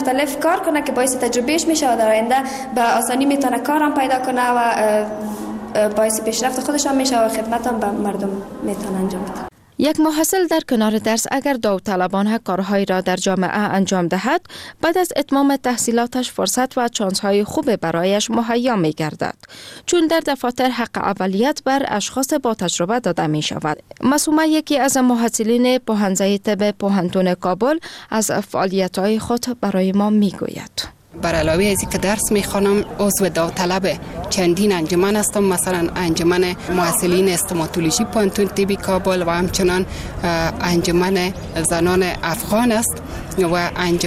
مختلف کار کنه که باعث تجربهش میشه و در آینده به آسانی میتونه کارم پیدا کنه و باعث پیشرفت خودش هم میشه و خدمت هم به مردم میتونه انجام بده. یک محصل در کنار درس اگر داوطلبانه کارهایی را در جامعه انجام دهد، بعد از اتمام تحصیلاتش فرصت و چانس‌های خوب برایش مهیا می گردد، چون در دفاتر حق اولیت بر اشخاص با تجربه داده می شود. معصومه یکی از محصلین پوهنځی طب پوهنتون کابل از فعالیت‌های خود برای ما می گوید. بر علاوه از اینکه درس میخوانم عضو داوطلب چندین انجمن هستم، مثلا انجمن محصلین استوماتولوژی پوهنتون طب کابل و همچنان انجمن زنان افغان است و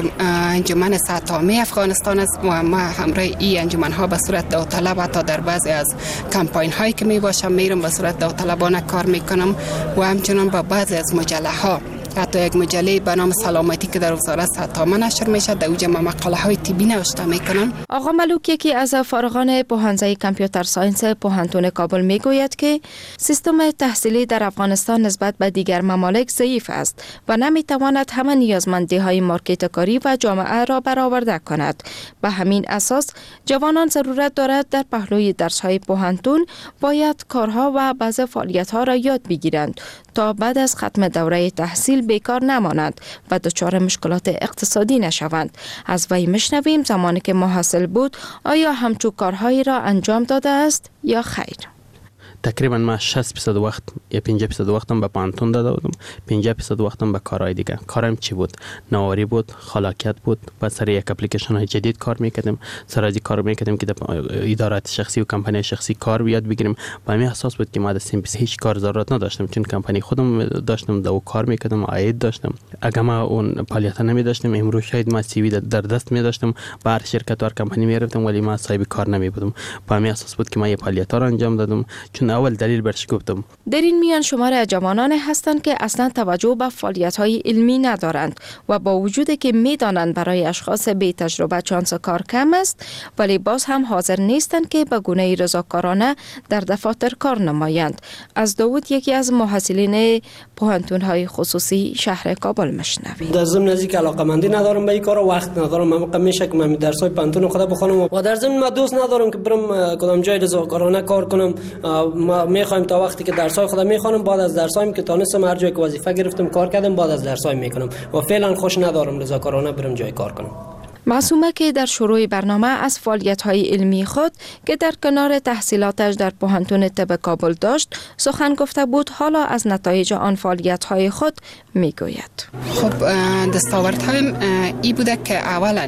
انجمن صحت عامه افغانستان است و ما همراه این انجمن ها به صورت داوطلب حتی در بعضی از کمپاین هایی که می باشم میرم به صورت داوطلبانه کار میکنم و همچنان با بعضی از مجله ها، حتی یک مجله به نام سلامتی که در وزارت صحت عامه نشر میشه، در اونجا مقاله های طبی نوشته میکنم. آقا ملوک یکی از فارغان پوهنځی کامپیوتر ساینس پوهنتون کابل میگوید که سیستم تحصیلی در افغانستان نسبت به دیگر ممالک ضعیف است و نمیتواند همه نیازمندی های مارکت کاری و جامعه را برآورده کند. به همین اساس جوانان ضرورت دارد در پهلوی درس های پوهنتون باید کارها و بعض فعالیت ها را یاد بگیرند تا بعد از ختم دوره تحصیل بیکار نمانند و دچار مشکلات اقتصادی نشوند. از وی میشنویم زمانی که محصل بود آیا همچون کارهایی را انجام داده است یا خیر؟ تقریبا ما 60% وقت یا 50% وقتم به پانتون داده بودم، 50% وقتم به کارهای دیگه. کارم چی بود؟ نواری بود، خلاقیت بود. با سر یک اپلیکیشن های جدید کار میکردیم، سر از کار میکردیم که در ادارات شخصی و کمپانی شخصی کار یاد بگیریم. با همین اساس بود که ما در سیمپس هیچ کار ضرورت نداشتم، چون کمپانی خودم داشتم، دو کار میکردم، عاید داشتم. اگه ما اون فعالیت نمی داشتیم امروز شاید ما سی وی در دست می داشتم، با هر شرکت و هر کمپانی میرفتم، ولی ما صاحب کار نمی بودم. با همین اساس بود که ما این فعالیت‌ها را انجام دادم، چون اول دلیل برش گفتم. در این میان شمار از جوانان هستند که اصلا توجه به فعالیت‌های علمی ندارند و با وجود که می‌دانند برای اشخاص بی تجربه چانس کار کم است، ولی باز هم حاضر نیستند که به گونه رضاکارانه در دفاتر کار نمایند. از داوود یکی از محصلین پوهنتون‌های خصوصی شهر کابل میشنویم. در ضمن از اینکه علاقه‌مندی ندارم به این کار، وقت ندارم، من میشه که من درس‌های پوهنتون خود بخونم و در ضمن من دوست ندارم که برم کدام جای رضاکارانه کار کنم. ما میخوایم تا وقتی که درس‌های خودم میخوانم، بعد از درس‌هایم که تونستم هر جایی که وظیفه گرفتم کار کردم، بعد از درس‌های میکنم و فعلا خوش ندارم رضاکارانه برم جای کار کنم. معصومه که در شروع برنامه از فعالیت‌های علمی خود که در کنار تحصیلاتش در پوهنتون طب کابل داشت سخن گفته بود، حالا از نتایج آن فعالیت‌های خود میگوید. خب دستاوردهایم این بوده که اولا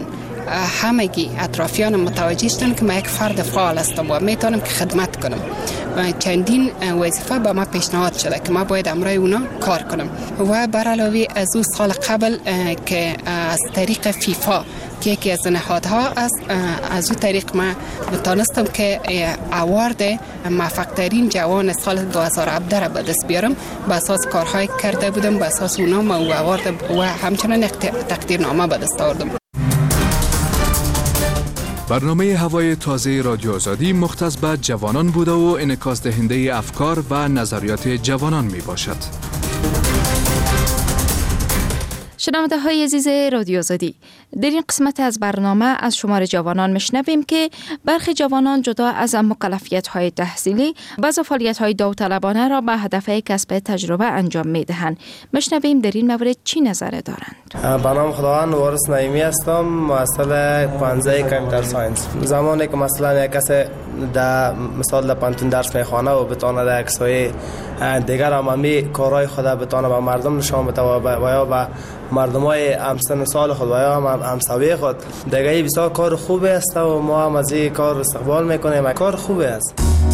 همگی اطرافیان متوجه شدن که من یک فرد فعال هستم و میتونم که خدمت کنم. چندین وظیفه به ما پیشنهاد شده که ما باید امرای اونا کار کنم و بر علاوه از او سال قبل که از طریق فیفا که یکی از نهادها است، از او طریق ما تونستم که اوارد موفق ترین جوان سال 2017 را به دست بیارم. به اساس کارهای کرده بودم، به اساس اونا ما اوارد و همچنان تقدیرنامه به دست آوردم. برنامه هوای تازه رادیو آزادی مختص به جوانان بوده و انعکاس دهنده افکار و نظریات جوانان می باشد. شنونده های عزیز رادیو آزادی، در این قسمت از برنامه از شمار جوانان میشنویم که برخی جوانان جدا از مکلفیت های تحصیلی بعض فعالیت های داوطلبانه را به هدف کسب تجربه انجام میدهند. میشنویم در این مورد چی نظر دارند. به نام خداوند وارث نعیمی هستم، محصل پوهنځی کامپیوتر ساینس. زمانی که مثلا یک کس در مثال در پوهنتون درس میخوانه و بتونه در کسای دیگر عمومی کارهای خود بتونه به مردم نشان بده و یا به مردمای همسن سال خود و یا همسایه خود دیگه بسیار کار خوبی است و ما هم از این کار استقبال میکنیم. کار خوبی است.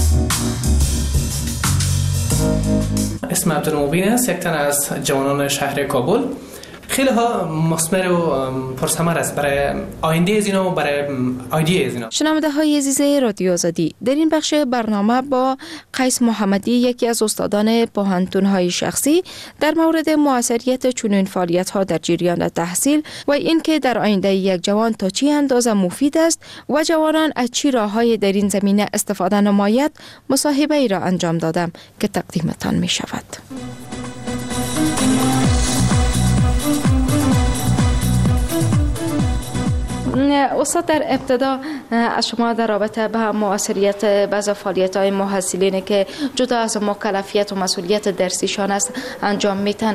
اسم عبدالمبین است، یک تن از جوانان شهر کابل. خیلی ها مثمر و پرثمر است برای آینده از اینا و برای ایده از اینا. شنونده های عزیز رادیو آزادی، در این بخش برنامه با قیس محمدی یکی از استادان پوهنتون های شخصی در مورد موثریت چنین فعالیت ها در جریان تحصیل و اینکه در آینده یک جوان تا چه اندازه مفید است و جوانان از چه راههای در این زمینه استفاده نماید مصاحبه ای را انجام دادم که تقدیمتان می شود. استاد در ابتدا از شما در رابطه به مؤثریت بعض فعالیت‌های محصلینی که جدا از مکلفیت و مسئولیت درسیشان است انجام میتن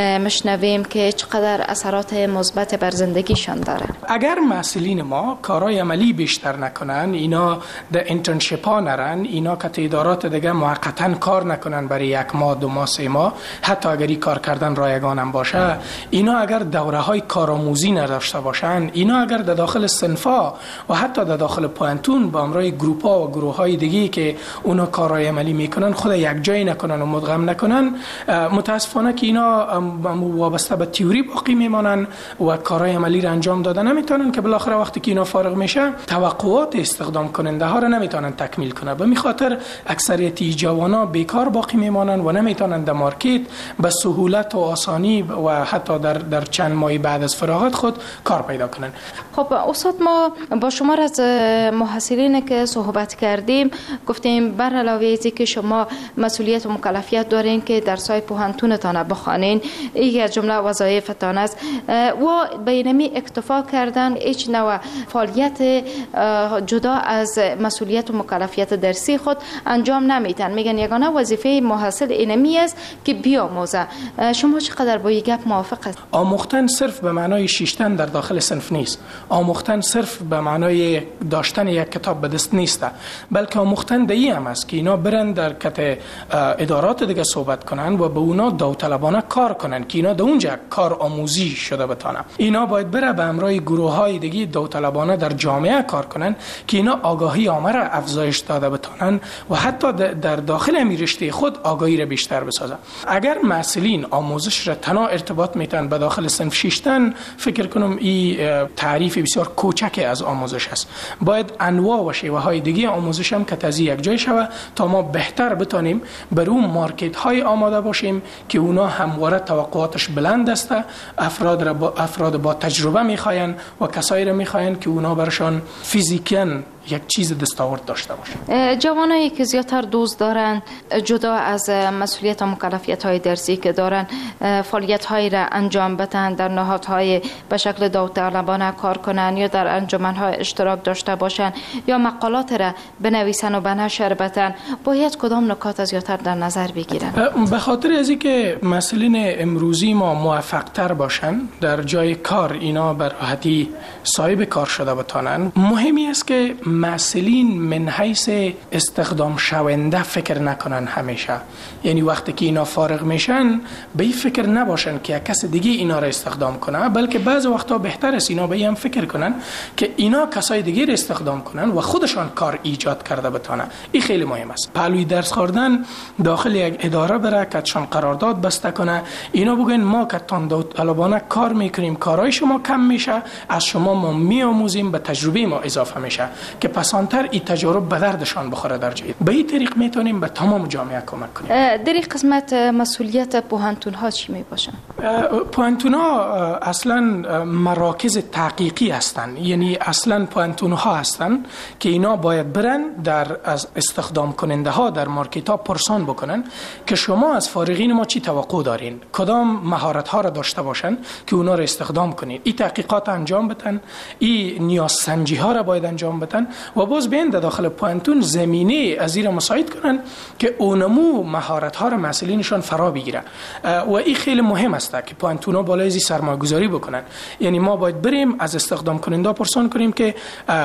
مشنویم که چقدر اثرات مثبت بر زندگیشان داره. اگر محصلین ما کارهای عملی بیشتر نکنن، اینا در انترنشیپ ها نرن، اینا که ادارات دیگه موقتا کار نکنن برای 1 ماه 2 ماه 3 ماه، حتی اگر این کار کردن رایگان هم باشه، اینا اگر دوره های کارآموزی نداشته باشن، اینا اگر در داخل صنفا و حتی در داخل پوانتون با همراه گروپ ها و گروه های دیگه که اونا کارهای عملی میکنن خود یک جای نکنن و مدغم نکنن، متاسفانه که اینا وابسته به تئوری باقی میمانن و کارهای عملی را انجام دادن نمیتونن که بالاخره وقتی که اینا فارغ میشه توقعات استخدام کننده ها را نمیتونن تکمیل کنه. به خاطر اکثریت جوانا بیکار باقی میمانن و نمیتونن در مارکت به سهولت و آسانی و حتی در چند ماه بعد از فراغت خود کار پیدا کنن. خب استاد، ما با شما از محصلین که صحبت کردیم گفتیم بر علاوه از اینکه شما مسئولیت و مکلفیت دارین که درس‌های پوهنتونتان بخوانین، یکی از جمله وظایفتان است و به اینمی اکتفا کردن هیچ نوع فعالیت جدا از مسئولیت و مکلفیت درسی خود انجام نمیتن. میگن یگانه وظیفه محصل اینمی است که بیاموزه. شما چقدر با این گپ موافق است؟ آموختن صرف به معنای شیشتن در داخل صنف نیست. آموختن صرف به معنای داشتن یک کتاب به دست نیست، بلکه آموختن دایی هم است که اینا برن در کت ادارات دیگه صحبت کنن و به اونا داوطلبانه کار کنن که اینا در اونجا کار آموزی شده بتانه. اینا باید بره به همراه گروه های دیگه داوطلبانه در جامعه کار کنن که اینا آگاهی عامه را افزایش داده بتانن و حتی در داخل امی رشته خود آگاهی را بیشتر بسازن. اگر مسئولین آموزش را تنها ارتباط میتن به داخل صنف شیشتن، فکر کنم این تعریف بسیار کوچک از آموزش است. باید انواع و شیوه های دیگه آموزش هم که تازه یک جای شوه تا ما بهتر بتانیم بر اون مارکت های آماده باشیم که اونا همواره توقعاتش بلند است. افراد با تجربه میخواین و کسایی را میخواین که اونا برشان فیزیکن یک چیز دستاورد داشته باشه. جوانایی که زیادتر دوست دارن جدا از مسئولیت و مکلفیت های درسی که دارن فعالیت هایی را انجام بدن، در نهادهای به شکل داوطلبانه کار کنن یا در انجمن های اشتراک داشته باشن یا مقالات را بنویسن و به نشر بدن، باید کدام نکات زیادتر در نظر بگیرن؟ به خاطر از اینکه مسئولین امروزی ما موفق تر باشن در جای کار، اینا به راحتی صاحب کار شده بتانن، مهمی است که مسئولین من حیث استخدام شونده فکر نکنن همیشه. یعنی وقتی که اینا فارغ میشن به این فکر نباشن که یک کس دیگه اینا را استخدام کنه، بلکه بعض وقتا بهتر است اینا به این فکر کنن که اینا کسای دیگه را استخدام کنن و خودشان کار ایجاد کرده بتانن. این خیلی مهم است. پهلوی درس خوردن داخل یک اداره بره که چون قرارداد بسته کنه، اینا بگن ما که تان داوطلبانه کار میکنیم، کارهای شما کم میشه، از شما ما میآموزیم، به تجربه ما اضافه میشه که پسانتر این تجارب به دردشان بخوره در جای. به این طریق میتونیم به تمام جامعه کمک کنیم. در این قسمت مسئولیت پوهنتون ها چی می باشن؟ پوهنتون ها اصلا مراکز تحقیقی هستند. یعنی اصلا پوهنتون ها هستند که اینا باید برن در از استخدام کننده ها در مارکت ها پرسان بکنن که شما از فارغین ما چی توقع دارین، کدام مهارت ها را داشته باشن که اونا را استخدام کنین. این تحقیقات انجام بدن، این نیاز سنجی ها را باید انجام بدن و باز بیان در داخل پوهنتون زمینه از این مساعد کنن که اونمو مهارت ها را مسئولینشان فرا بگیره. و این خیلی مهم است که پوهنتون ها بالای از سرمایه‌گذاری بکنن. یعنی ما باید بریم از استخدام کننده پرسان کنیم که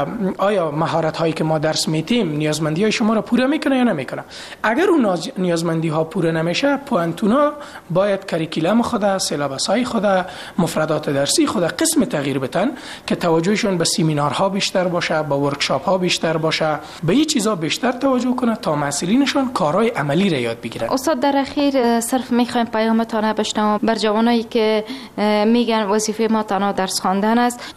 آیا مهارت هایی که ما درس میدیم نیازمندی های شما را پوره میکنه یا نمیکنه. اگر اون نیازمندی ها پوره نمیشه، پوهنتون ها باید کریکولم خود، سیلابس های خود، مفردات درسی خود قسم تغییر بدن که توجهشون به سمینارها بیشتر باشه، به ورکشاپ ها بیشتر باشه، به این چیزا بیشتر توجه کنه تا مسئولینشون کارهای عملی را یاد بگیرن. استاد، در اخیر صرف میخوایم پیامتان بشنوم بر جوانایی که میگن وظیفه ما تنها درس خواندن است.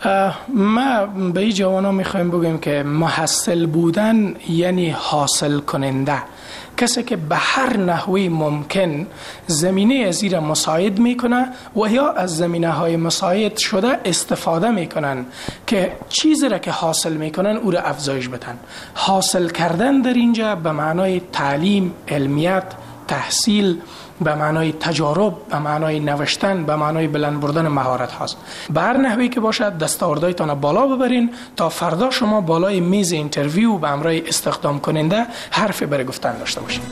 ما به این جوانا میخوایم بگیم که محصل بودن یعنی حاصل کننده. کسی که به هر نحوی ممکن زمینه از این مساعد میکنه و یا از زمینه های مساعد شده استفاده میکنن که چیزی را که حاصل میکنن او را افزایش بدن. حاصل کردن در اینجا به معنای تعلیم، علمیت، تحصیل به معنای تجارب، به معنای نوشتن، به معنای بلند بردن مهارت هاست. به هر نحوی که باشد دستاوردهایتان بالا ببرین تا فردا شما بالای میز اینترویو به همراه استخدام کننده حرف برای گفتن داشته باشید.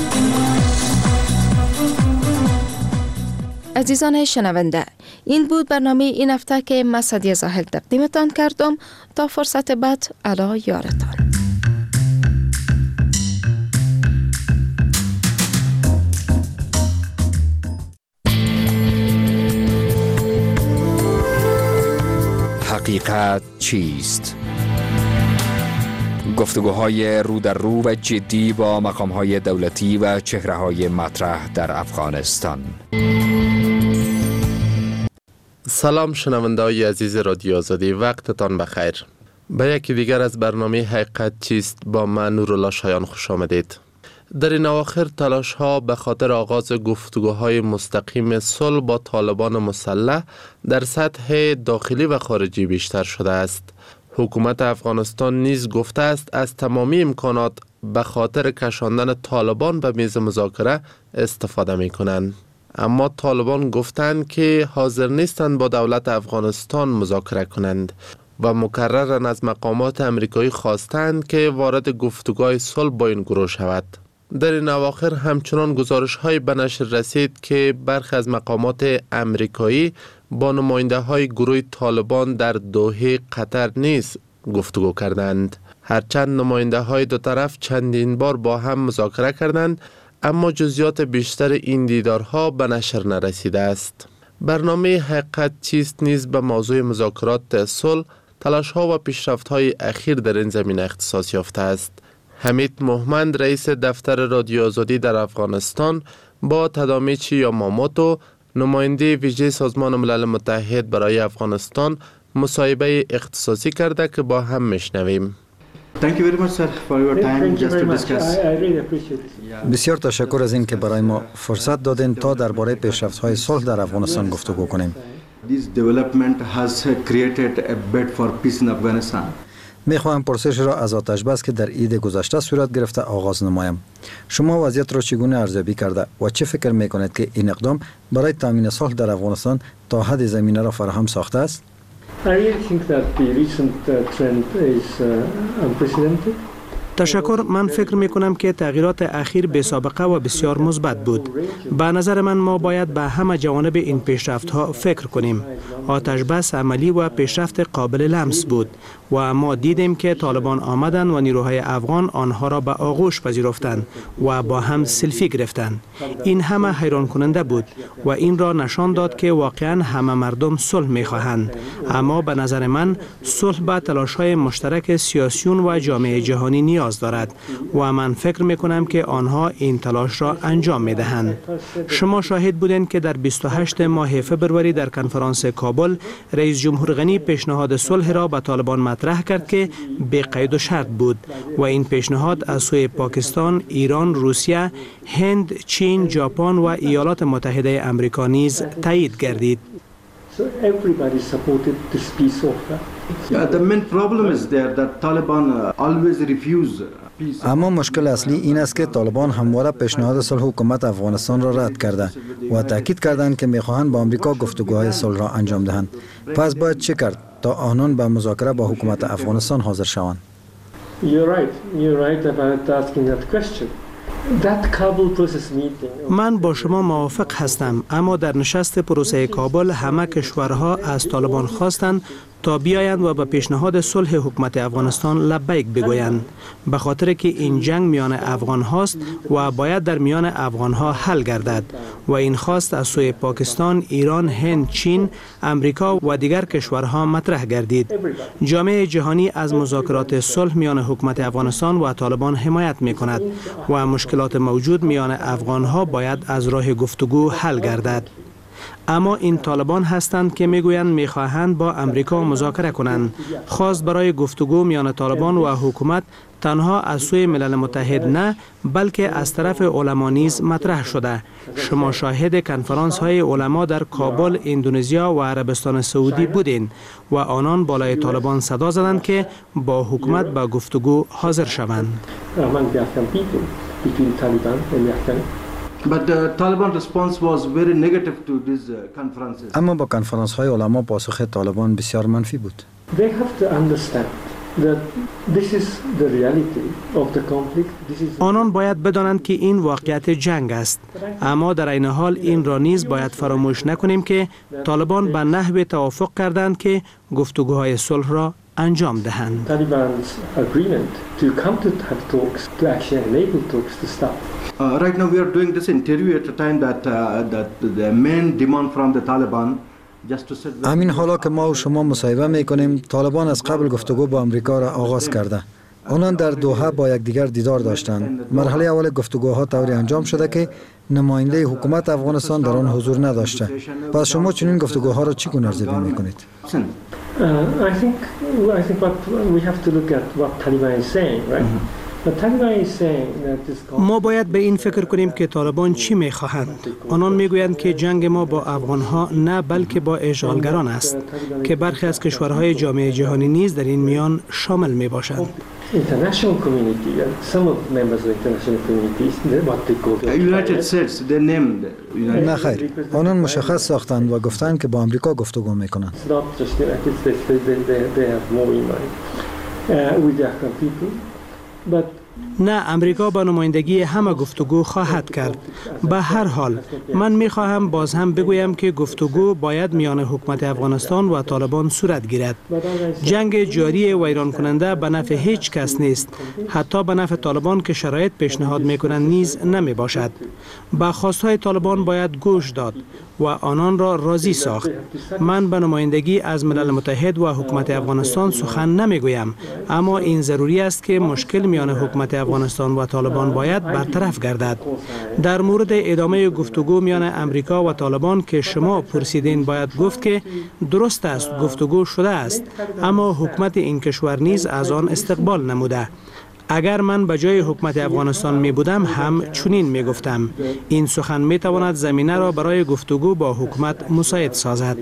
عزیزان شنونده، این بود برنامه این هفته که من سعدیه زاهد تقدیمتان کردم. تا فرصت بعد، الا یارتان. حقیقت چیست؟ گفتگوهای رو در رو و جدی با مقامهای دولتی و چهره‌های مطرح در افغانستان. سلام شنونده‌های عزیز رادیو آزادی، وقتتان بخیر. به یکی دیگر از برنامه حقیقت چیست با من نورالله شایان خوش آمدید. در این اواخر تلاش ها به خاطر آغاز گفتگوهای مستقیم صلح با طالبان مسلح در سطح داخلی و خارجی بیشتر شده است. حکومت افغانستان نیز گفته است از تمامی امکانات به خاطر کشاندن طالبان به میز مذاکره استفاده می کنند. اما طالبان گفتند که حاضر نیستند با دولت افغانستان مذاکره کنند و مکرراً از مقامات امریکایی خواستند که وارد گفتگوهای صلح با این گروه شود. در این اواخر همچنان گزارش‌های به نشر رسید که برخی از مقامات امریکایی با نماینده‌های گروه طالبان در دوحه قطر نیز گفتگو کردند. هرچند نماینده‌های دو طرف چندین بار با هم مذاکره کردند، اما جزئیات بیشتر این دیدارها به نشر نرسیده است. برنامه حقیقت چیست نیز به موضوع مذاکرات صلح، تلاش‌ها و پیشرفت‌های اخیر در این زمینه اختصاص یافته است. حمید مومند، رئیس دفتر رادیو آزادی در افغانستان، با تادامیچی یاماموتو، نماینده ویژه سازمان ملل متحد برای افغانستان، مصاحبه اختصاصی کرده که با هم میشنویم. بسیار تشکر از این که برای ما فرصت دادین تا درباره پیشرفت‌های صلح در افغانستان گفتگو کنیم. میخواهم پرسش را از آتش بس که در عید گذشته صورت گرفته آغاز نمایم. شما وضعیت را چگونه ارزیابی کرده و چه فکر میکنید که این اقدام برای تامین صلح در افغانستان تا حد زمینه را فراهم ساخته است؟ تشکر. من فکر می کنم که تغییرات اخیر بی سابقه و بسیار مثبت بود. به نظر من ما باید به همه جوانب این پیشرفت ها فکر کنیم. آتش بس عملی و پیشرفت قابل لمس بود و ما دیدیم که طالبان آمدند و نیروهای افغان آنها را به آغوش پذیرفتند و با هم سلفی گرفتند. این همه حیران کننده بود و این را نشان داد که واقعا همه مردم صلح می خواهند. اما به نظر من صلح به تلاش های مشترک سیاسیون و جامعه جهانی نیاز دارد و من فکر می کنم که آنها این تلاش را انجام می دهند. شما شاهد بودند که در 28 ماه فبروری در کنفرانس کابل رئیس جمهور غنی پیشنهاد صلح را به طالبان مطرح کرد که بی قید و شرط بود و این پیشنهاد از سوی پاکستان، ایران، روسیه، هند، چین، ژاپن و ایالات متحده آمریکا نیز تایید گردید. اما مشکل اصلی این است که طالبان همواره پیشنهاد صلح حکومت افغانستان را رد کرده و تاکید کردند که میخواهند با آمریکا گفتگوهای صلح را انجام دهند. پس باید چه کرد تا آنان به مذاکره با حکومت افغانستان حاضر شوند؟ من با شما موافق هستم، اما در نشست پروسه کابل همه کشورها از طالبان خواستند تا بیایند و به پیشنهاد صلح حکومت افغانستان لبیک بگویند، به خاطر که این جنگ میان افغان هاست و باید در میان افغان ها حل گردد و این خواست از سوی پاکستان، ایران، هند، چین، امریکا و دیگر کشورها مطرح گردید. جامعه جهانی از مذاکرات صلح میان حکومت افغانستان و طالبان حمایت میکند و مشکلات موجود میان افغان ها باید از راه گفتگو حل گردد. اما این طالبان هستند که میگویند میخواهند با امریکا مذاکره کنند. خواست برای گفتگو میان طالبان و حکومت تنها از سوی ملل متحد نه، بلکه از طرف علما نیز مطرح شده. شما شاهد کنفرانس های علما در کابل، اندونزیا و عربستان سعودی بودین و آنان بالای طالبان صدا زدند که با حکومت به گفتگو حاضر شوند. اما با کنفرانس های علما پاسخ طالبان بسیار منفی بود. آنان باید بدانند که این واقعیت جنگ است، اما در این حال این را نیز باید فراموش نکنیم که طالبان به نحو توافق کردند که گفتگوهای صلح را انجام دهند. Right now we are doing this interview at a time that the main demand from the Taliban. همین حالا که ما و شما مصاحبه میکنیم، طالبان از قبل گفتگو با امریکا را آغاز کرده. آنان در دوحه با یکدیگر دیدار داشتند. مرحله اول گفتگوها طوری انجام شده که نماینده حکومت افغانستان در آن حضور نداشته. پس شما چنین گفتگوها را چگونه ارزیابی میکنید؟ I think what we have to look at what Taliban is saying, right? ما باید به این فکر کنیم که طالبان چی میخواهند. آنان میگویند که جنگ ما با افغانها نه بلکه با اشغالگران است که برخی از کشورهای جامعه جهانی نیز در این میان شامل می باشند. نه خیر، آنان مشخص ساختند و گفتند که با امریکا گفتگو میکنند. نه، امریکا با نمایندگی همه گفتگو خواهد کرد. به هر حال من میخواهم باز هم بگویم که گفتگو باید میان حکومت افغانستان و طالبان صورت گیرد. جنگ جاری و ویران کننده به نفع هیچ کس نیست، حتی به نفع طالبان که شرایط پیشنهاد میکنند نیز نمی باشد. به خواستهای طالبان باید گوش داد و آنان را راضی ساخت. من به نمایندگی از ملل متحد و حکومت افغانستان سخن نمیگویم، اما این ضروری است که مشکل میان حکومت افغانستان و طالبان باید برطرف گردد. در مورد ادامه گفتگو میان امریکا و طالبان که شما پرسیدین، باید گفت که درست است گفتگو شده است، اما حکومت این کشور نیز از آن استقبال نموده. اگر من به جای حکومت افغانستان می بودم هم چنین می گفتم. این سخن می تواند زمینه را برای گفتگو با حکومت مساعد سازد.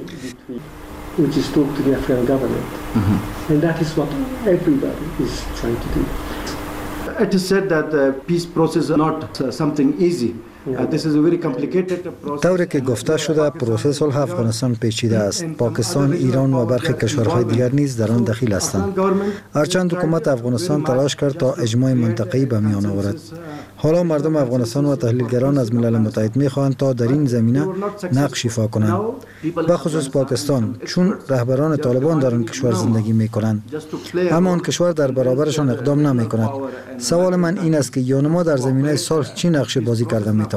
It is said that the peace process is not something easy. This is a very complicated process. طوری که گفته شده پروسه صلح افغانستان پیچیده است. پاکستان، ایران و برخی کشورهای دیگر نیز در آن دخیل هستند. هرچند حکومت افغانستان تلاش کرد تا اجماع منطقه‌ای به میان آورد. حالا مردم افغانستان و تحلیلگران از ملل متحد می‌خواهند تا در این زمینه نقش ایفا کنند. به خصوص پاکستان، چون رهبران طالبان در آن کشور زندگی می‌کنند، اما آن کشور در برابرشان اقدام نمی‌کند. سوال من این است که یونما در زمینه صلح چه نقش بازی کرده می‌تواند؟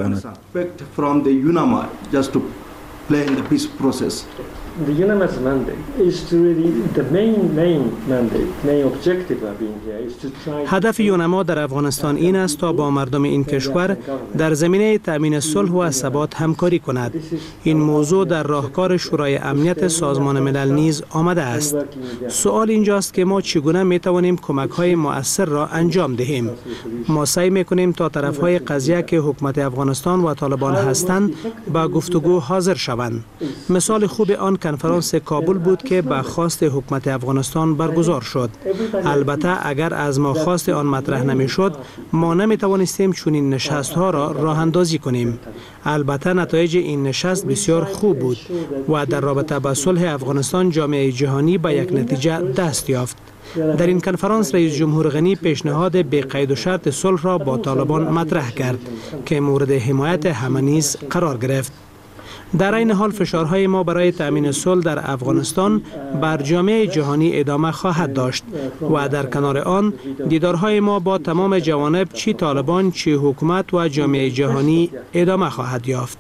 The UNAMA's mandate is to really the main objective of being here is to try. هدف یونما در افغانستان این است تا با مردم این کشور در زمینه تأمین صلح و ثبات همکاری کند. این موضوع در راهکار شورای امنیت سازمان ملل نیز آمده است. سوال اینجاست که ما چگونه می توانیم کمک‌های مؤثر را انجام دهیم. ما سعی می‌کنیم تا طرف‌های قضیه که حکومت افغانستان و طالبان هستند با گفتگو حاضر شوند. مثال خوب آن کنفرانس کابل بود که به خواست حکومت افغانستان برگزار شد. البته اگر از ما خواست آن مطرح نمی‌شد، ما نمی‌توانستیم چنین نشست‌ها را راه اندازی کنیم. البته نتایج این نشست بسیار خوب بود و در رابطه با صلح افغانستان جامعه جهانی به یک نتیجه دست یافت. در این کنفرانس رئیس جمهور غنی پیشنهاد بی قید و شرط صلح را با طالبان مطرح کرد که مورد حمایت همه نیز قرار گرفت. در این حال فشارهای ما برای تأمین صلح در افغانستان بر جامعه جهانی ادامه خواهد داشت و در کنار آن دیدارهای ما با تمام جوانب چه طالبان چه حکومت و جامعه جهانی ادامه خواهد یافت.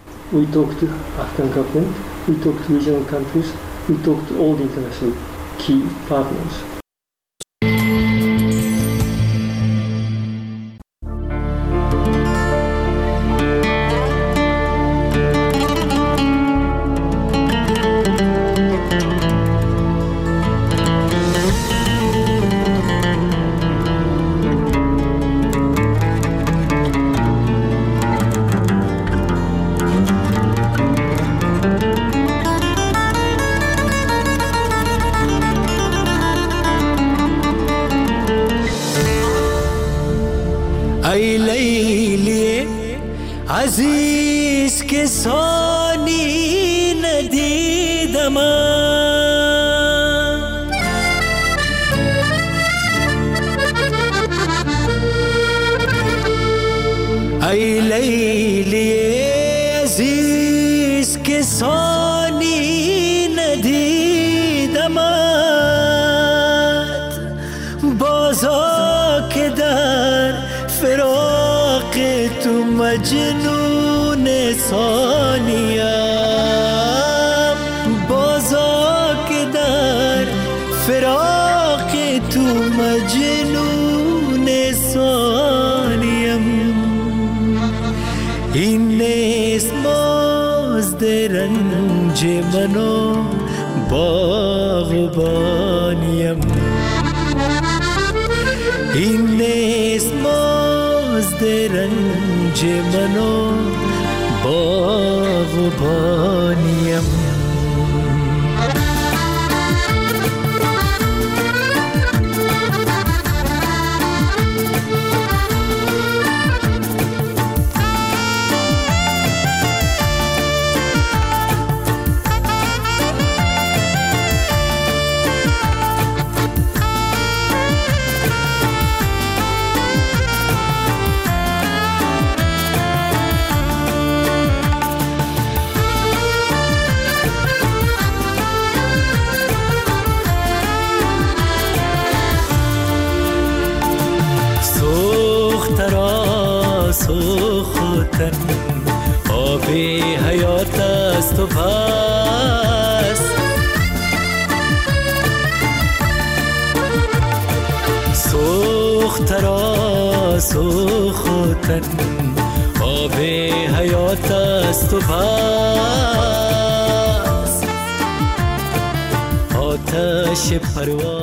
عزیز که ثانی ندیدم ای لیلی عزیز که ثانی ندیدمت بازا که در فراق تو مجنون ثانیم بازا که در فراق تو مجنون ثانیم این نیست مزد رنج منو باغبانیم این نیست مزد رنج منو باغبانیم سوختن آب حیات است و بس سوخترا سوختن آب حیات است و بس آتش پرواز